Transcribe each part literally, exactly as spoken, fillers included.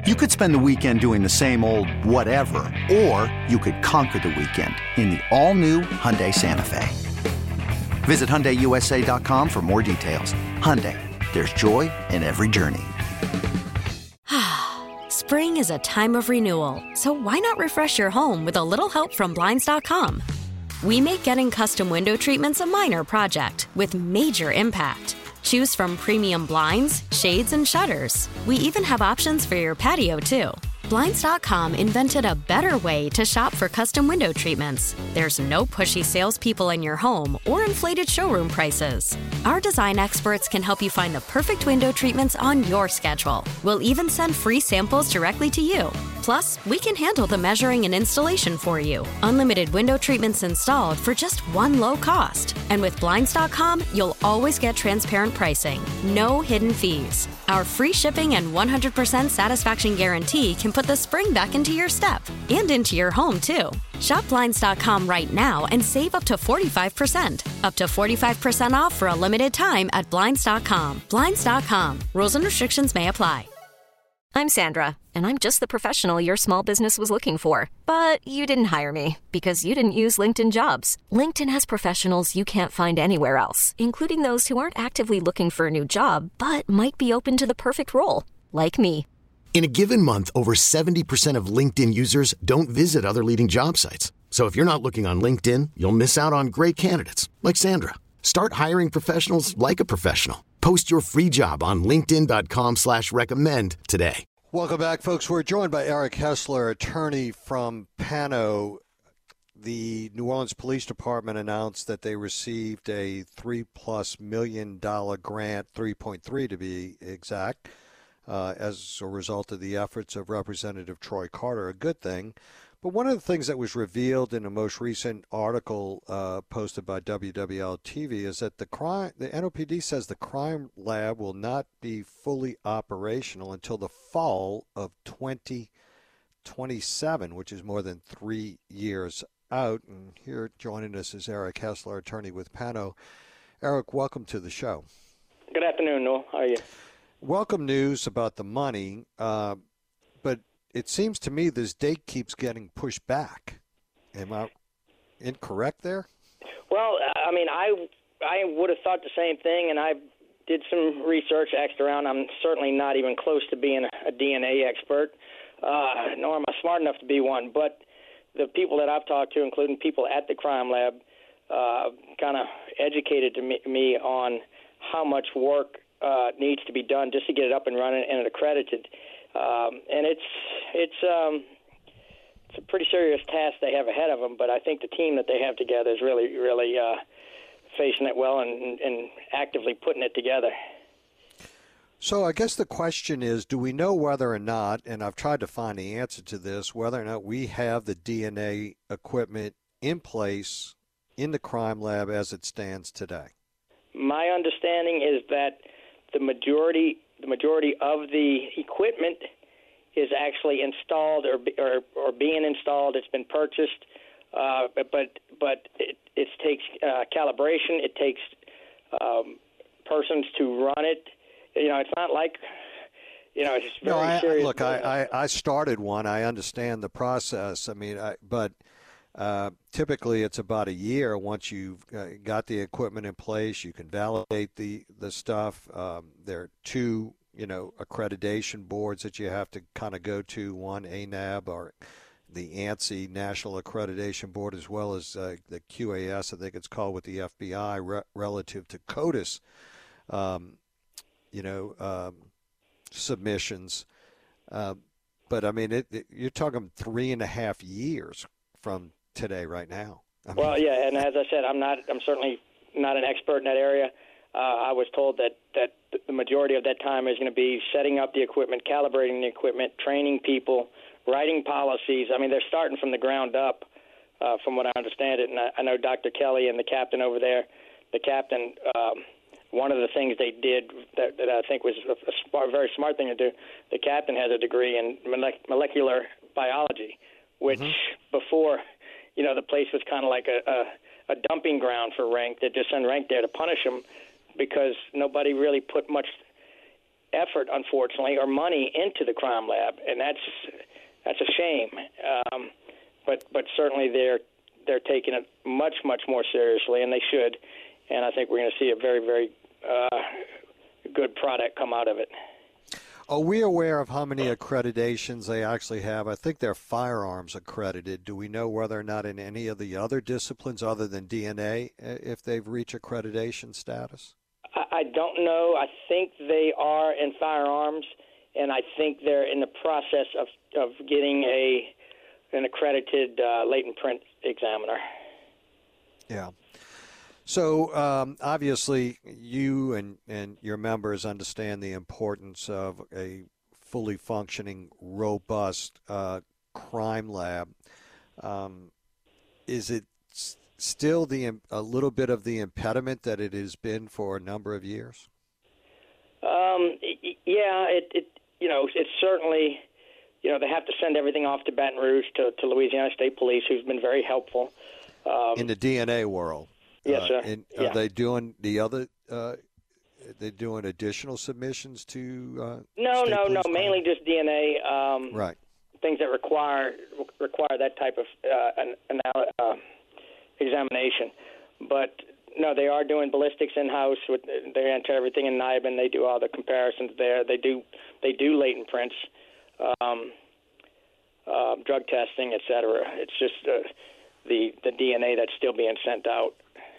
You could spend the weekend doing the same old whatever, or you could conquer the weekend in the all-new Hyundai Santa Fe. Visit Hyundai U S A dot com for more details. Hyundai, there's joy in every journey. Spring is a time of renewal, so why not refresh your home with a little help from Blinds dot com? We make getting custom window treatments a minor project with major impact. Choose from premium blinds, shades, and shutters. We even have options for your patio, too. Blinds dot com invented a better way to shop for custom window treatments. There's no pushy salespeople in your home or inflated showroom prices. Our design experts can help you find the perfect window treatments on your schedule. We'll even send free samples directly to you. Plus, we can handle the measuring and installation for you. Unlimited window treatments installed for just one low cost. And with Blinds dot com, you'll always get transparent pricing. No hidden fees. Our free shipping and one hundred percent satisfaction guarantee can put the spring back into your step and into your home, too. Shop Blinds dot com right now and save up to forty-five percent. Up to forty-five percent off for a limited time at Blinds dot com. Blinds dot com. Rules and restrictions may apply. I'm Sandra, and I'm just the professional your small business was looking for. But you didn't hire me because you didn't use LinkedIn Jobs. LinkedIn has professionals you can't find anywhere else, including those who aren't actively looking for a new job, but might be open to the perfect role, like me. In a given month, over seventy percent of LinkedIn users don't visit other leading job sites. So if you're not looking on LinkedIn, you'll miss out on great candidates, like Sandra. Start hiring professionals like a professional. Post your free job on linkedin dot com slash recommend today. Welcome back, folks. We're joined by Eric Hessler, attorney from Pano. The New Orleans Police Department announced that they received a three-plus million dollar grant, three point three to be exact, uh, as a result of the efforts of Representative Troy Carter, a good thing. But one of the things that was revealed in a most recent article uh, posted by W W L T V is that the crime, the N O P D says the crime lab will not be fully operational until the fall of twenty twenty-seven, which is more than three years out. And here joining us is Eric Hessler, attorney with Pano. Eric, welcome to the show. Good afternoon, Noel. How are you? Welcome news about the money, uh, but it seems to me this date keeps getting pushed back. Am I incorrect there? Well, I mean, I I would have thought the same thing, and I did some research, asked around. I'm certainly not even close to being a D N A expert, uh, nor am I smart enough to be one. But the people that I've talked to, including people at the crime lab, uh, kind of educated to me, me on how much work uh, needs to be done just to get it up and running and accredited. Um, and it's it's um, it's a pretty serious task they have ahead of them, but I think the team that they have together is really, really uh, facing it well and, and actively putting it together. So I guess the question is, do we know whether or not, and I've tried to find the answer to this, whether or not we have the D N A equipment in place in the crime lab as it stands today? My understanding is that the majority the majority of the equipment is actually installed or or, or being installed. It's been purchased, uh, but but it, it takes uh, calibration. It takes um, persons to run it. You know, it's not like, you know, it's very no, I, serious. Look, I, I, I started one. I understand the process. I mean, I, but uh, typically it's about a year once you've uh, got the equipment in place. You can validate the, the stuff. Um, there are two, you know, accreditation boards that you have to kind of go to, one A N A B or the ANSI National Accreditation Board, as well as uh, the Q A S, I think it's called, with the F B I re- relative to CODIS. Um, you know, um, submissions. Uh, but, I mean, it, it, you're talking three and a half years from today right now. I well, mean, yeah, and as I said, I'm not. I'm certainly not an expert in that area. Uh, I was told that, that the majority of that time is going to be setting up the equipment, calibrating the equipment, training people, writing policies. I mean, they're starting from the ground up, uh, from what I understand it. And I, I know Doctor Kelly and the captain over there, the captain, um, one of the things they did that, that I think was a, a smart, very smart thing to do, the captain has a degree in molec- molecular biology, which mm-hmm. before, you know, the place was kind of like a, a, a dumping ground for rank. They just send rank there to punish them because nobody really put much effort, unfortunately, or money into the crime lab, and that's that's a shame. Um, but but certainly they're they're taking it much much more seriously, and they should. And I think we're going to see a very very uh, good product come out of it. Are we aware of how many accreditations they actually have? I think they're firearms accredited. Do we know whether or not in any of the other disciplines other than D N A if they've reached accreditation status? I don't know. I think they are in firearms, and I think they're in the process of, of getting a an accredited uh, latent print examiner. Yeah. So um, obviously you and, and your members understand the importance of a fully functioning, robust uh, crime lab. Um, is it s- still the a little bit of the impediment that it has been for a number of years? Um, yeah, it, it you know it's certainly, you know, they have to send everything off to Baton Rouge to, to Louisiana State Police, who's been very helpful. Um, in the D N A world. Yes, sir. Uh, and yeah. Are they doing the other? Uh, they doing additional submissions to? Uh, no, state no, no. crime? Mainly just D N A. Um, right. Things that require require that type of uh, an, an, uh, examination. But no, they are doing ballistics in house. With they enter everything in N I B, and they do all the comparisons there. They do they do latent prints, um, uh, drug testing, et cetera. It's just uh, the the D N A that's still being sent out.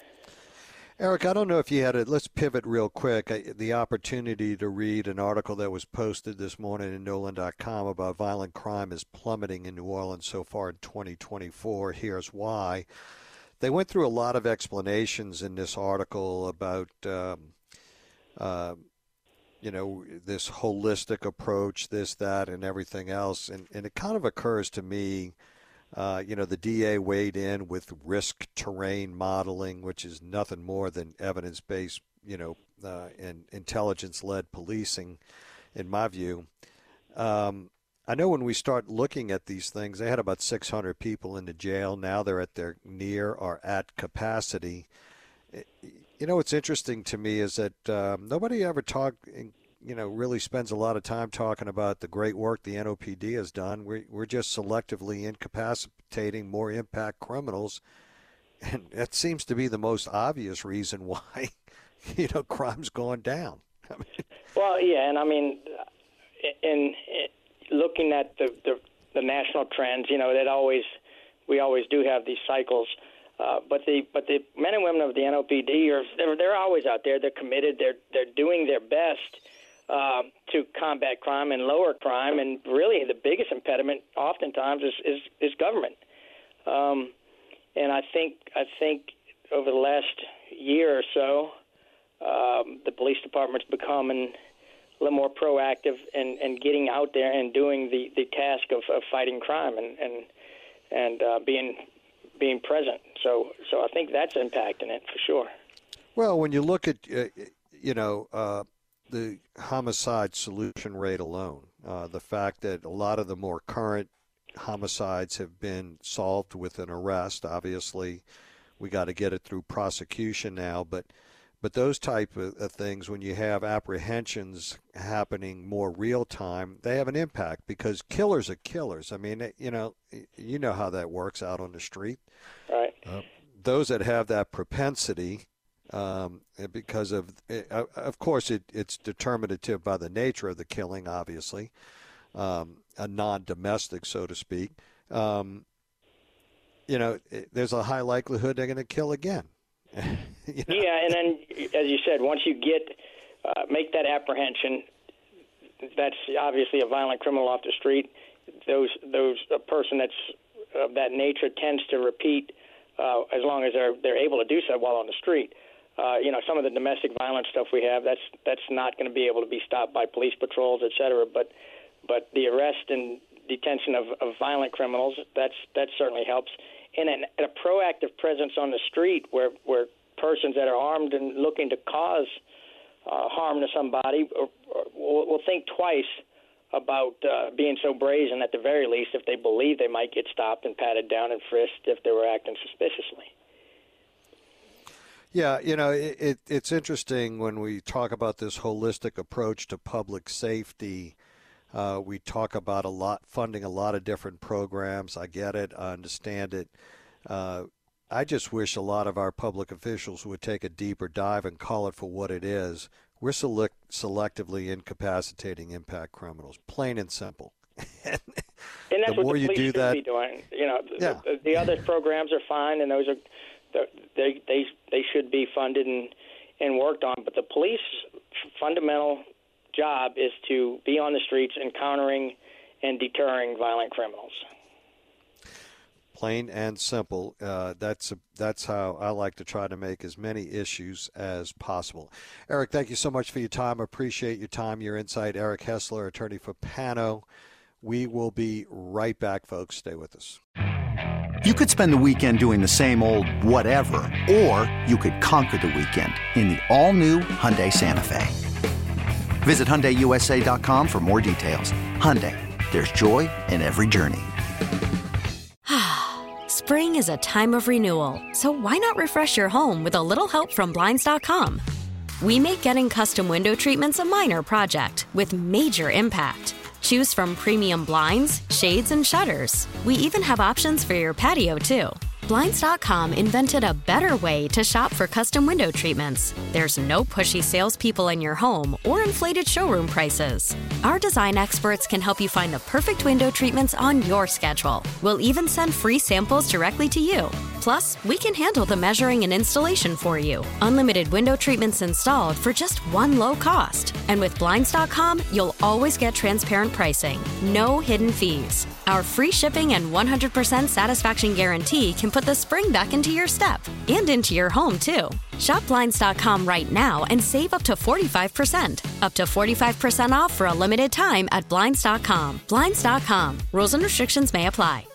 Eric, I don't know if you had a, let's pivot real quick, I, the opportunity to read an article that was posted this morning in Nolan dot com about violent crime is plummeting in New Orleans so far in twenty twenty-four. Here's why. They went through a lot of explanations in this article about, um, uh, you know, this holistic approach, this, that, and everything else. And, and it kind of occurs to me, Uh, you know, the D A weighed in with risk terrain modeling, which is nothing more than evidence-based, you know, uh, and intelligence-led policing, in my view. Um, I know when we start looking at these things, they had about six hundred people in the jail. Now they're at their near or at capacity. You know, what's interesting to me is that um, nobody ever talked, you know, really spends a lot of time talking about the great work the N O P D has done. We're, we're just selectively incapacitating more impact criminals. And that seems to be the most obvious reason why, you know, crime's going down. I mean, well, yeah, and I mean, in, in looking at the, the, the national trends, you know, that always, we always do have these cycles. Uh, but the but the men and women of the N O P D are they're, they're always out there. They're committed. They're they're doing their best Uh, to combat crime and lower crime, and really the biggest impediment oftentimes is is, is government. Um, and I think I think over the last year or so, um, the police department's becoming a little more proactive and, and getting out there and doing the, the task of, of fighting crime and and and uh, being being present. So so I think that's impacting it for sure. Well, when you look at uh, you know. Uh, the homicide solution rate alone, uh, the fact that a lot of the more current homicides have been solved with an arrest. Obviously, we got to get it through prosecution now, but but those type of, of things, when you have apprehensions happening more real time, they have an impact because killers are killers. I mean, you know, you know how that works out on the street. Right. Uh, those that have that propensity. Um, because of, uh, of course, it, it's determinative by the nature of the killing, obviously, um, a non-domestic, so to speak. Um, you know, it, there's a high likelihood they're going to kill again. you know? Yeah, and then, as you said, once you get, uh, make that apprehension, that's obviously a violent criminal off the street. Those, those, a person that's of that nature tends to repeat uh, as long as they're they're able to do so while on the street. Uh, you know, some of the domestic violence stuff we have, that's that's not going to be able to be stopped by police patrols, et cetera. But but the arrest and detention of, of violent criminals, that's that certainly helps. And an, a proactive presence on the street where, where persons that are armed and looking to cause uh, harm to somebody or, or, will, will think twice about uh, being so brazen at the very least if they believe they might get stopped and patted down and frisked if they were acting suspiciously. Yeah, you know, it, it, it's interesting when we talk about this holistic approach to public safety. Uh, we talk about a lot, funding a lot of different programs. I get it. I understand it. Uh, I just wish a lot of our public officials would take a deeper dive and call it for what it is. We're select, selectively incapacitating impact criminals, plain and simple. and and that's the what more the you police do should that, be doing. You know, yeah. the, the other programs are fine, and those are they they they should be funded and and worked on. But the police fundamental job is to be on the streets encountering and deterring violent criminals. Plain and simple. Uh, that's that's how I like to try to make as many issues as possible. Eric, thank you so much for your time. I appreciate your time, your insight. Eric Hessler, attorney for Pano. We will be right back, folks. Stay with us. You could spend the weekend doing the same old whatever, or you could conquer the weekend in the all-new Hyundai Santa Fe. Visit Hyundai U S A dot com for more details. Hyundai, there's joy in every journey. Spring is a time of renewal, so why not refresh your home with a little help from Blinds dot com? We make getting custom window treatments a minor project with major impact. Choose from premium blinds, shades, and shutters. We even have options for your patio, too. Blinds dot com invented a better way to shop for custom window treatments. There's no pushy salespeople in your home or inflated showroom prices. Our design experts can help you find the perfect window treatments on your schedule. We'll even send free samples directly to you. Plus, we can handle the measuring and installation for you. Unlimited window treatments installed for just one low cost. And with Blinds dot com, you'll always get transparent pricing. No hidden fees. Our free shipping and one hundred percent satisfaction guarantee can put the spring back into your step and into your home, too. Shop Blinds dot com right now and save up to forty-five percent. Up to forty-five percent off for a limited time at Blinds dot com. Blinds dot com. Rules and restrictions may apply.